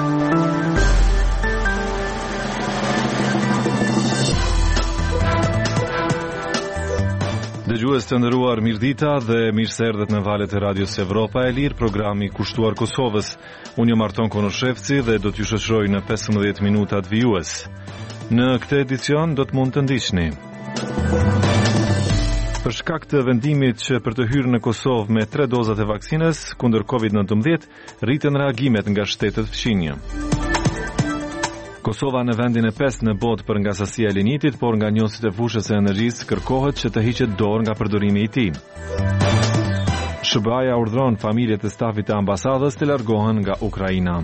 Dëgjues të nderuar, mirëdita dhe mirëseardhët në valët e Radios Evropa e Lirë, programi kushtuar Kosovës. Unë jam Arton Konoshevci dhe do t'ju shoqëroj në 15 minutat vijues. Në këtë edicion do të mund të ndiqni. Për shkak të vendimit që për të hyrë në Kosovë me 3 dozat e vaksinës kundër COVID-19, rriten reagimet nga shtetet fqinje. Kosova në vendin e 5 në botë për nga sasia e linitit, por nga njohësit e fushës së energjisë kërkohet që të hiqet dorë nga përdorimi i tij. SBA-ja urdhron familjet e stafit të ambasadës të largohen nga Ukraina.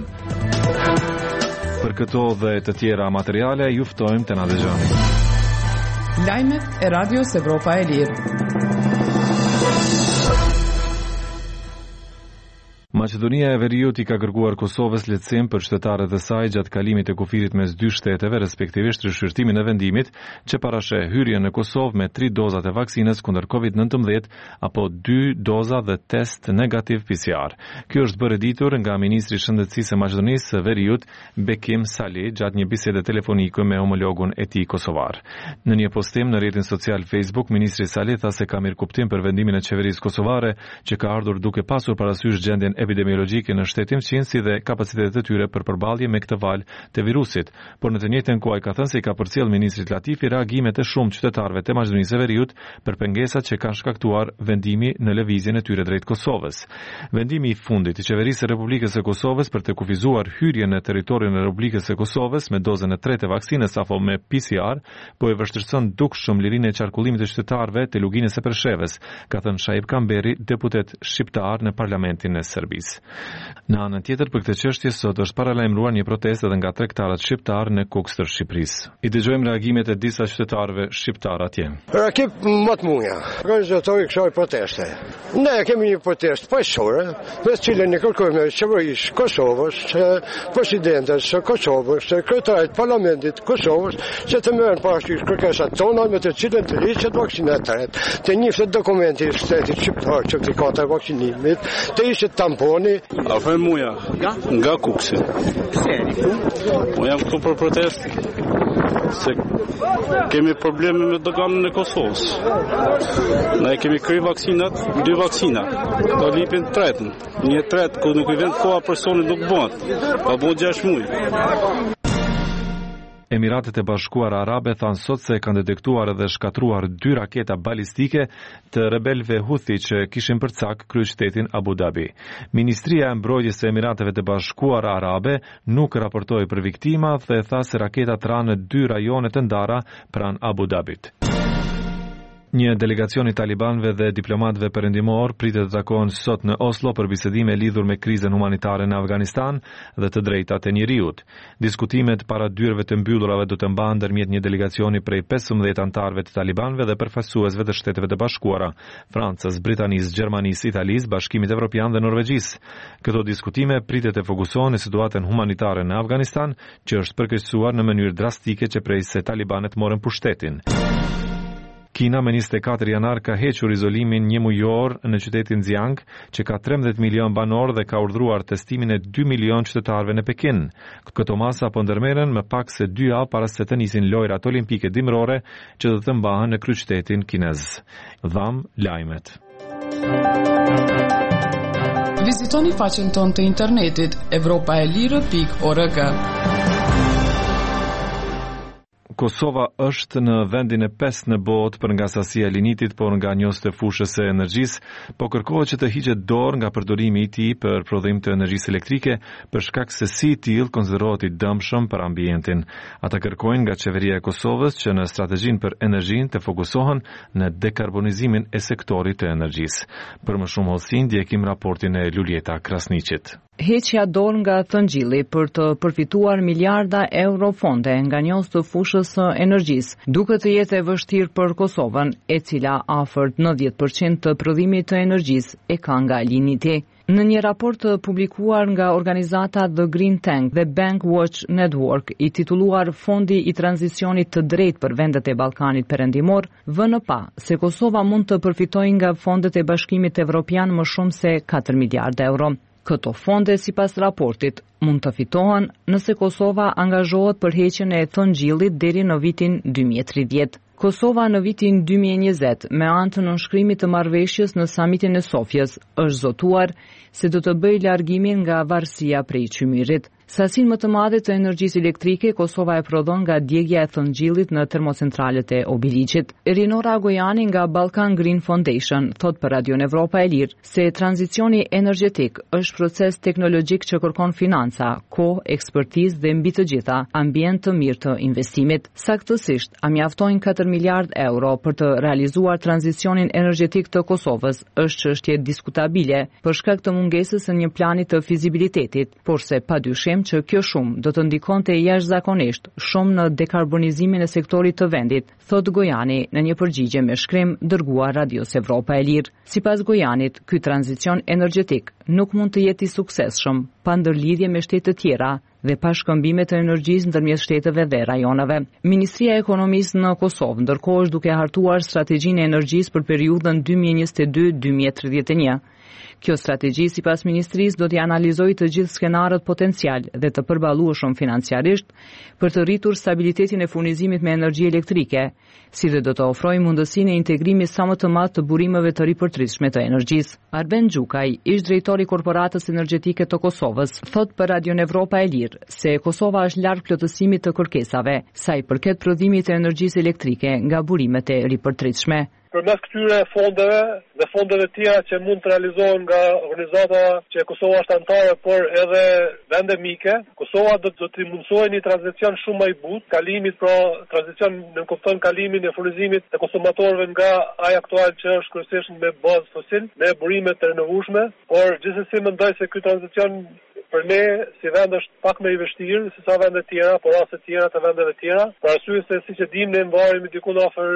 Për këto dhe të tjera materiale, ju ftojmë të na dëgjoni. Lajmet e Radios Evropa e Lirë. Maqedonia e Veriut i ka kërkuar Kosovës lehtësim për qytetarët e saj gjatë kalimit të kufirit mes dy shteteve, respektivisht rishqyrtimin e vendimit që parasheh hyrjen në Kosovë me 3 dozat e vaksinës kundër COVID-19 apo 2 doza dhe test negativ PCR. Kjo është bërë ditur nga ministri i shëndetësisë së Maqedonisë së Veriut, Bekim Sali, gjatë një bisede telefonike me homologun e tij kosovar. Në një postim në rrjetin social Facebook, ministri Sali tha se ka mirëkuptim për vendimin e qeverisë kosovare që ka ardhur duke pasur parasysh gjendjen epidemiologjike në shtetin fqin si dhe kapacitetet e tyre për përballje me këtë valë të virusit, por në të njëjtën kohë ai ka thënë se i ka përcjell ministrit Latifi reagimet e shumë qytetarëve të Maqedonisë së Veriut për pengesat që kanë shkaktuar vendimi në lëvizjen e tyre drejt Kosovës. Vendimi i fundit i qeverisë së Republikës së Kosovës për të kufizuar hyrjen në territorin e Republikës së Kosovës me dozën e 3 të vaksinës apo me PCR, po e vështirëson dukshëm lirinë e qarkullimit të qytetarëve të luginës së Preshevës, ka thënë Shaib Kamberi, deputet shqiptar në parlamentin e Serbisë. Në anën tjetër, për këtë çështje sot është paralajmëruar një protestë edhe nga tregtarët shqiptar në Kukës të Shqipërisë. I dëgjojmë reagimet e disa qytetarëve shqiptar atje. Reagim më të munja, organizatori kësaj proteste. Ne kemi një protestë paqësore, me të cilën ne kërkojmë qeverisë Kosovës, presidentes së Kosovës, sekretarit parlamentit Kosovës, që të merren parasysh kërkesat tona me të cilën të hiqet vakcina e tretë, të njiftet dokumenti i shtetit shqiptar certifikata e vaksinimit, të hiqet tamponi. Afër muja, nga Kuksi. Po jam këtu për protestë, se kemi probleme me doganën e Kosovës. Ne kemi kry vaksinat, 2 vaksina, do lipin tretën. Një tretë, ku nuk i vend koha personit nuk bëhet, ka bëhet 6 muaj. Emiratet e Bashkuara Arabe thanë sot se kanë detektuar dhe shkatruar 2 raketa balistike të rebelëve Houthi që kishin përcak kryeqytetin Abu Dhabi. Ministria e Mbrojtjes së Emirateve të Bashkuara Arabe nuk raportoi për viktima dhe tha se raketat ranë në 2 rajone të ndara pranë Abu Dhabit. Një delegacion i talibanëve dhe diplomatëve perëndimor pritet të takohen sot në Oslo për bisedime lidhur me krizën humanitare në Afganistan dhe të drejtat e njerëzit. Diskutimet para dyerve të mbyllurave do të mbahen ndërmjet një delegacioni prej 15 anëtarëve të talibanëve dhe përfaqësuesve të Shteteve të Bashkuara, Francës, Britanisë, Gjermanisë, Italisë, Bashkimit Evropian dhe Norvegjisë. Këto diskutime pritet të fokusohen në situatën humanitare në Afganistan, që është përkeqësuar në mënyrë drastike që prej se talibanët morën pushtetin. Kina me 24 janar ka hequr izolimin një mujor në qytetin Xi'an, që ka 13 milion banor dhe ka urdhëruar testimin e 2 milion qytetarëve në Pekin. Këto masa po ndërmerren më pak se 2 javë para se të nisin lojrat olimpike dimrore që do të mbahen në kryeqytetin kinez. Dham lajmet. Vizitoni faqen tonë të internetit evropaelire.org. Kosova është në vendin e 5 në botë për nga sasia e linitit, por nga njohësit e fushës së energjisë, po kërkohet që të hiqet dorë nga përdorimi i tij për prodhim të energjisë elektrike, për shkak se si i tillë konsiderohet i dëmshëm për ambientin. Ata kërkojnë nga qeveria e Kosovës që në strategjinë për energjinë të fokusohen në dekarbonizimin e sektorit të energjisë. Për më shumë hollësi ndjekim raportin e Lulieta Krasniqit. Heqja dorë nga Thëngjilli për të përfituar miliarda euro fonde nga njohës të fushës së energjisë, duket të jetë e vështirë për Kosovën, e cila afër 90% të prodhimit të energjisë e ka nga liniti. Në një raport të publikuar nga organizata The Green Tank dhe Bank Watch Network, i titulluar Fondi i tranzicionit të drejtë për vendet e Ballkanit Perëndimor, vënë pa se Kosova mund të përfitojë nga fondet e Bashkimit Evropian më shumë se 4 miliardë euro. Këto fonde, sipas raportit, mund të fitohen nëse Kosova angazhohet për heqjen e thongjillit deri në vitin 2030. Kosova në vitin 2020, me anë të nënshkrimit të marrëveshjes në samitin e Sofjës, është zotuar se do të bëjë largimin nga varësia prej çmyrit. Sasinë më të madhe të energjisë elektrike Kosova e prodhon nga djegja e thongjillit në termocentralet e Obiliqit. Rinora Gojani nga Balkan Green Foundation thot për Radion Evropa e Lirë se tranzicioni energjetik është proces teknologjik që kërkon financa, kohë, ekspertizë dhe mbi të gjitha ambient të mirë të investimit. Saktësisht, a mjaftojnë 4 miliard euro për të realizuar tranzicionin energjetik të Kosovës është çështje diskutabile për shkak të mungesës së një plani të fizibilitetit, por se padyshim që kjo shumë do të ndikonte jashtëzakonisht shumë në dekarbonizimin e sektorit të vendit, thot Gojani në një përgjigje me shkrim dërguar Radios Evropa e Lirë. Sipas Gojanit, ky tranzicion energjetik nuk mund të jetë i suksesshëm pa ndërlidhje me shtete të tjera dhe pa shkëmbime të energjisë ndërmjet shteteve dhe rajoneve. Ministria e Ekonomisë në Kosovë ndërkohë është duke hartuar strategjinë e energjisë për periudhën 2022-2031. Kjo strategji, sipas ministrisë, do t'i analizojë të gjithë skenarët potencial dhe të përballueshëm financiarisht për të rritur stabilitetin e furnizimit me energji elektrike, si dhe do të ofrojë mundësinë e integrimit sa më të madh të burimeve të ripërtritshme të energjisë. Arben Xhukaj, ish drejtori i Korporatës Energjetike të Kosovës, thot për Radion Evropa e Lirë se Kosova është larg plotësimit të kërkesave sa i përket prodhimit të energjisë elektrike nga burimet e ripërtritshme. Përmes këtyre fondeve dhe fondeve tjera që mund të realizohen nga organizata që Kosova është anëtare, por edhe vende mike, Kosova do t'i mundsojë një tranzicion shumë më i butë, kalimit, pra tranzicion në kupton kalimin e furnizimit të konsumatorëve nga ai aktual që është kryesisht me bazë fosil, me burime të renovueshme, por gjithsesi mendoj se ky tranzicion për ne si vend është pak më i vështirë se sa vendet tjera, por raste tjera të vendeve tjera, për arsye se siç e dimë ne mbaremi diku afër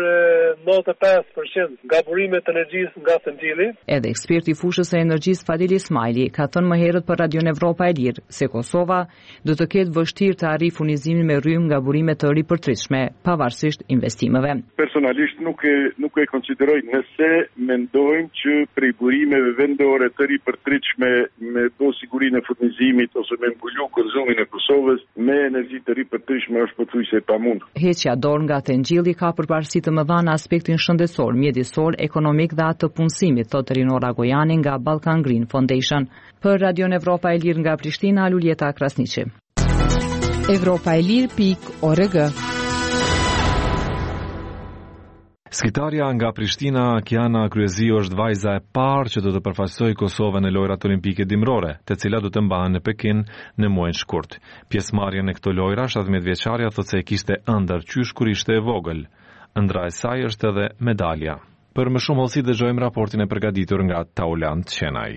95% nga burimet e energjisë nga thongjilli. Edhe eksperti i fushës së energjisë Fadil Ismaili ka thënë më herët për Radion Evropa e Lirë se Kosova do të ketë vështirë të arrijë furnizimin me rrymë nga burimet të ripërtritshme, pavarësisht investimeve. Personalisht nuk e konsideroj nëse mendojmë që prej burimeve vendore të ripërtritshme me do sigurinë e furnizimit ose me mbulu konsumin e Kosovës me energji të ripërtritshme është pothuajse e pamundur. Heqja dorë nga thongjilli ka përparësi të mëdha në aspektin shëndetësor, mjedisor, ekonomik dhe atë të punësimit, thotë Rinora Gojani nga Balkan Green Foundation. Për Radion Evropa e Lirë nga Prishtina, Luljeta Krasniqi. Evropaelir.org. Skitarja nga Prishtina, Kiana Kryezi, është vajza e parë që do të përfaqësojë Kosovën në lojrat olimpike dimrore, të cilat do të mbahen në Pekin në muajin shkurt. Pjesëmarrjen në këto lojra, 17 vjeçaria thotë se e kishte ëndër qysh kur ishte e vogël. Ëndra e saj është edhe medalja. Për më shumë hollësi dëgjojmë raportin e përgatitur nga Taulant Qenaj.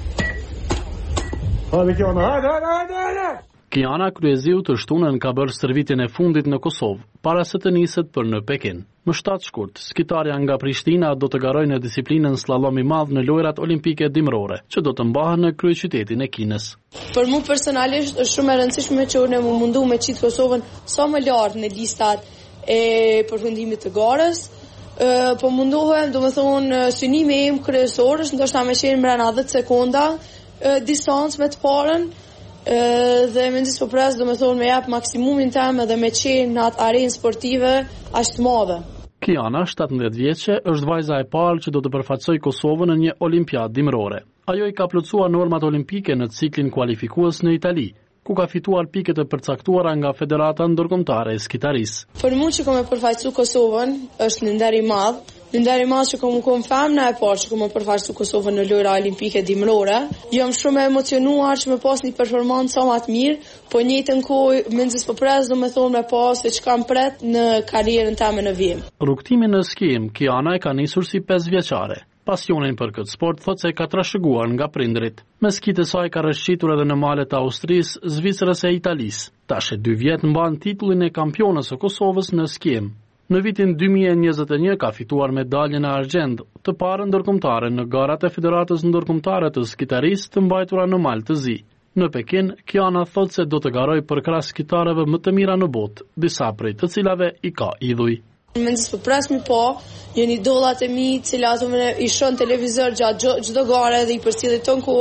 Kiana Kryeziu të shtunën ka bërë stërvitjen e fundit në Kosovë, para se të niset për në Pekin. Më 7 shkurt, skitarja nga Prishtina do të garojë në disiplinën slalom i madh në lojrat olimpike dimrore, që do të mbahen në kryeqytetin e Kinës. Për mua personalisht është shumë e rëndësishme që unë më mundu me qitë Kosovën sa më lart në listat e përfundimit të garës. Po mundohem, do më thonë, synimi im kryesor është ndoshta me qenë mbrana 10 sekonda distancë me të parën, dhe me ndisë për presë, do me thonë, me jap maksimumin tem edhe me qenë në atë arenë sportive ashtë madhe. Kiana, 17 vjeçe, është vajza e parë që do të përfaqësojë Kosovën në një olimpiadë dimrore. Ajo i ka plotësuar normat olimpike në ciklin kualifikues në Itali, ku ka fituar piket e përcaktuara nga Federata Ndërkombëtare e Skitarisë. Për mua që kam e përfaqësuar Kosovën është një nder i madh. Një nder i madh që kam femna e parë që kam e përfaqësuar Kosovën në lojra olimpike dimrore. Jam shumë e emocionuar që më pas një performancë sa më të mirë, po në njëjtën kohë mendjes po pres, domethënë me pas se çka pret në karrierën time në vim. Rrugtimin në skim, Kiana e ka nisur si 5 vjeçare. Pasionin për këtë sport thotë se ka trashëguar nga prindrit. Me skitë e saj ka rrëshqitur edhe në malet e Austrisë, Zvicrës e Italisë. Tash e 2 vjet mban titullin e kampionës së Kosovës në skim. Në vitin 2021 ka fituar medaljen e argjend, të parë ndërkombëtare në garat e Federatës Ndërkombëtare të Skitarisë të mbajtura në mal të zi. Në Pekin, Kiana thotë se do të garojë për krahas skitarëve më të mira në botë, disa prej të cilave i ka idhuj. Mendjes po pres mi po, janë idollat e mi, cilat i shohin televizor gjatë çdo gare dhe i përcjellit ton kohën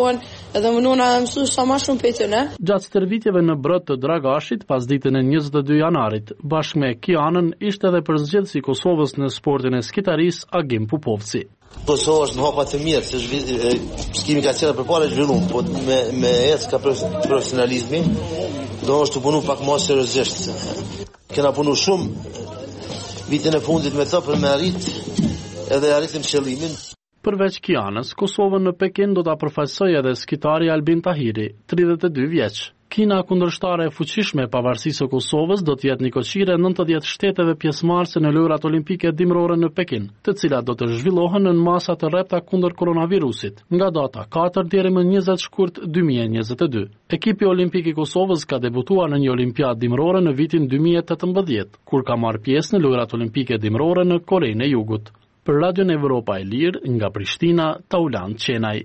edhe më nuna mësu sa ma shumë për të ne. Gjatë stërvitjeve në brët të Dragashit, pas ditën e 22 janarit, bashkë me Kianën, ishte edhe përzgjedhësi i Kosovës në sportin e skitaris Agim Pupovci. Kosova është në hapa të mirë, se s'kemi ka qenë përpara zhvillum, po me ecë ka profesionalizmi, do është të punu pak më seriozisht. Kena punu shumë vitin e fundit me të për me edhe arritëm qëllimin. Përveç Kianës, Kosovën në Pekin do ta përfaqësojë edhe skitari Albin Tahiri, 32 vjeç. Kina kundërshtare e fuqishme e pavarësisë së Kosovës do të jetë një koqire 90 shteteve pjesëmarrëse në lojrat olimpike dimrore në Pekin, të cilat do të zhvillohen në masa të rrepta kundër koronavirusit, nga data 4 deri më 20 shkurt 2022. Ekipi olimpik i Kosovës ka debutuar në një olimpiadë dimrore në vitin 2018, kur ka marrë pjesë në lojrat olimpike dimrore në Korenë e Jugut. Për Radion Evropa e Lirë, nga Prishtina, Taulan Qenaj.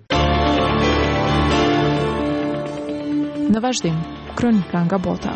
Në vazhdim, kronika nga bota.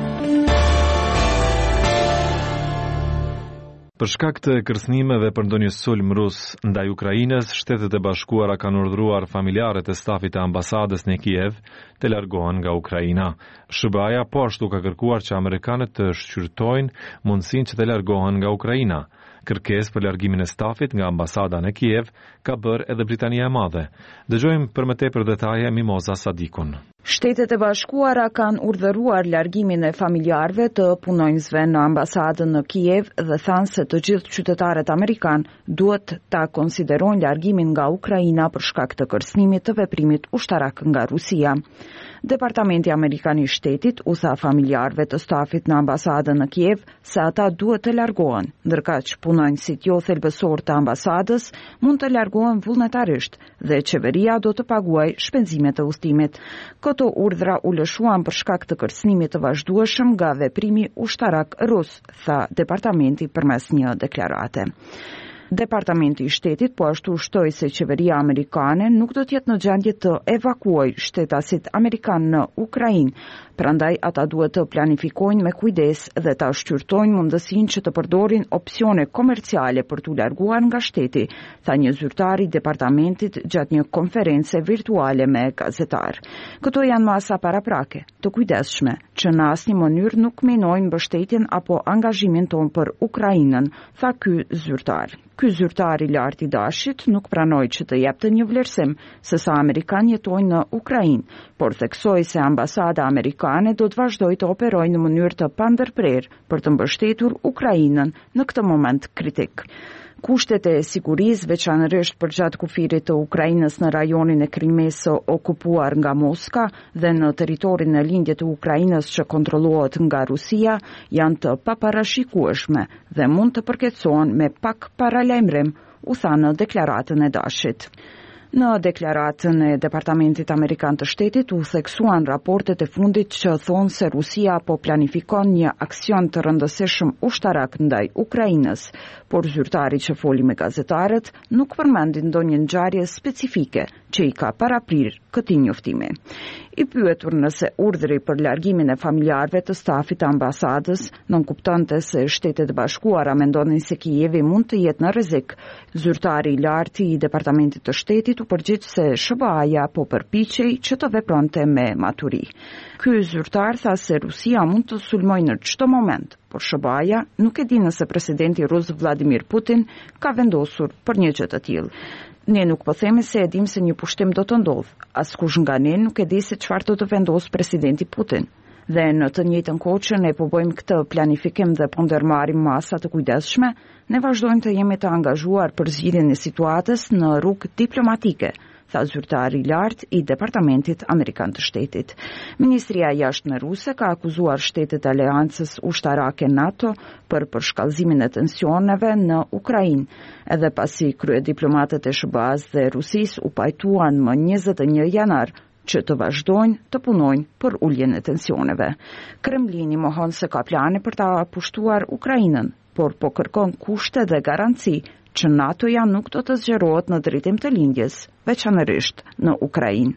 Për shkak të kërcënimeve për ndonjë sulm rus ndaj Ukrainës, Shtetet e Bashkuara kanë urdhëruar familjarët e stafit të ambasadës në Kiev të largohen nga Ukraina. SBA-ja po ashtu ka kërkuar që amerikanët të shqyrtojnë mundësinë që të largohen nga Ukraina. Kërkesë për largimin e stafit nga ambasada në Kiev ka bërë edhe Britania e Madhe. Dëgjojmë për më tepër detaje Mimoza Sadikun. Shtetet e Bashkuara kanë urdhëruar largimin e familjarëve të punonjësve në ambasadën në Kiev dhe thanë se të gjithë qytetarët amerikan duhet ta konsiderojnë largimin nga Ukraina për shkak të kërcënimit të veprimit ushtarak nga Rusia. Departamenti Amerikan i Shtetit u tha familjarëve të stafit në ambasadën në Kiev se ata duhet të largohen, ndërkaq punonjësit jo thelbësor të ambasadës mund të largohen vullnetarisht dhe qeveria do të paguajë shpenzimet e udhëtimit. Këto urdhra u lëshuan për shkak të kërcënimit të vazhdueshëm nga veprimi ushtarak rus, tha departamenti përmes një deklarate. Departamenti i Shtetit po ashtu shtoi se qeveria amerikane nuk do të jetë në gjendje të evakuojë shtetasit amerikan në Ukrainë, prandaj ata duhet të planifikojnë me kujdes dhe ta shqyrtojnë mundësinë që të përdorin opsione komerciale për t'u larguar nga shteti, tha një zyrtar i departamentit gjatë një konference virtuale me gazetar. Këto janë masa paraprake, të kujdesshme, që në asnjë mënyrë nuk minojnë mbështetjen apo angazhimin ton për Ukrainën, tha ky zyrtar. Ky zyrtar i lartë i dashit nuk pranoi që të jepte një vlerësim se sa amerikanë jetojnë në Ukrainë, por theksoi se ambasada amerikane do të vazhdojë të operojë në mënyrë të pandërprerë për të mbështetur Ukrainën në këtë moment kritik. Kushtet e sigurisë, veçanërisht përgjatë kufirit të Ukrainës në rajonin e Krimes së okupuar nga Moska dhe në territorin e lindje të Ukrainës që kontrollohet nga Rusia, janë të paparashikueshme dhe mund të përkeçohen me pak paralajmërim, u tha në deklaratën e dashit. Në deklaratën e Departamentit Amerikan të Shtetit u theksuan raportet e fundit që thonë se Rusia po planifikon një aksion të rëndësishëm ushtarak ndaj Ukrainës, por zyrtari që foli me gazetarët nuk përmendi ndonjë ngjarje specifike që i ka paraprir këtij njoftimi. I pyetur nëse urdhri për largimin e familjarëve të stafit të ambasadës nënkuptonte se Shtetet e Bashkuara mendonin se Kijevi mund të jetë në rrezik, zyrtari i lartë i Departamentit të Shtetit u përgjigj se SBA-ja po përpiqej që të vepronte me maturi. Ky zyrtar tha se Rusia mund të sulmojë në çdo moment, por SBA-ja nuk e di nëse presidenti rus Vladimir Putin ka vendosur për një gjë të tillë. Ne nuk po themi se e dim se një pushtim do të ndodh. Askush nga ne nuk e di se çfarë do të vendosë presidenti Putin. Dhe në të njëjtën kohë që ne po bëjmë këtë planifikim dhe po ndërmarrim masa të kujdesshme, ne vazhdojmë të jemi të angazhuar për zgjidhjen e situatës në rrugë diplomatike, tha zyrtari i lartë i Departamentit Amerikan të Shtetit. Ministria e Jashtme ruse ka akuzuar shtetet e Aleancës Ushtarake NATO për përshkallëzimin e tensioneve në Ukrainë, edhe pasi kryediplomatët e SBA-s dhe Rusisë u pajtuan më 21 janar që të vazhdojnë të punojnë për uljen e tensioneve. Kremlini mohon se ka plane për ta pushtuar Ukrainën, por po kërkon kushte dhe garanci që NATO-ja nuk do të zgjerohet në drejtim të lindjes, veçanërisht në Ukrainë.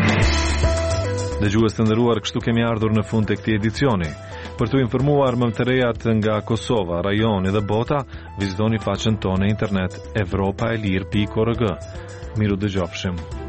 Dëgjues të nderuar, kështu kemi ardhur në fund të këtij edicioni. Për të informuar më të rejat nga Kosova, rajoni dhe bota, vizitoni faqen tonë në internet evropaelir.org. Miru dëgjofshim.